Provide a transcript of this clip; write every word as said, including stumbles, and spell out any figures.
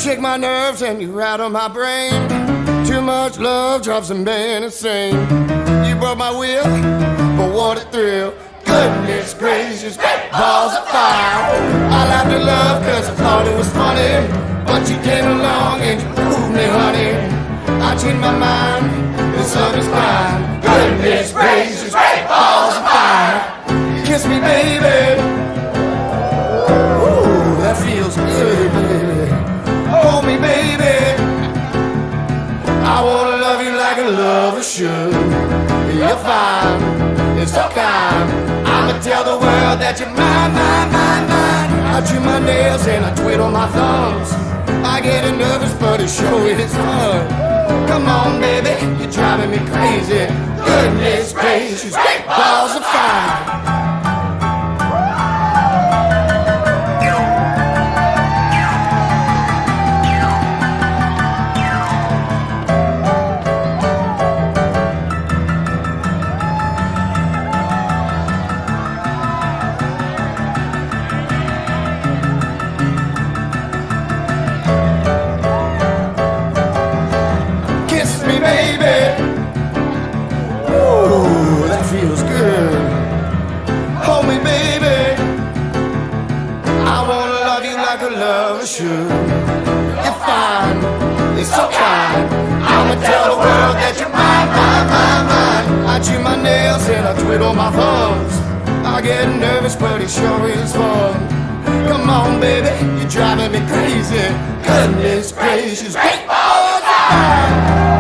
shake my nerves and you rattle my brain. Too much love drives a man insane. You broke my will, but what a thrill. Goodness gracious, balls of fire. I laughed at love cause I thought it was funny, but you came along and you proved me, honey. I changed my mind, this love is mine. Goodness gracious, balls of fire. Kiss me, baby. Ooh, that feels good, baby. Hold me, baby. I wanna love you like a lover should. You're fine, it's so kind. I'ma tell the world that you're mine, mine, mine, mine. I chew my nails and I twiddle my thumbs. I get nervous, but it sure is fun. Come on, baby, you're driving me crazy. Goodness gracious, balls of fire. Feels good. Hold me, baby. I wanna love you like a lover should. You're fine, you're so kind. I'ma tell the world that you're mine, mine, mine, mine. I chew my nails and I twiddle my thumbs. I get nervous, but it sure is fun. Come on, baby, you're driving me crazy. Goodness gracious, great balls of fire.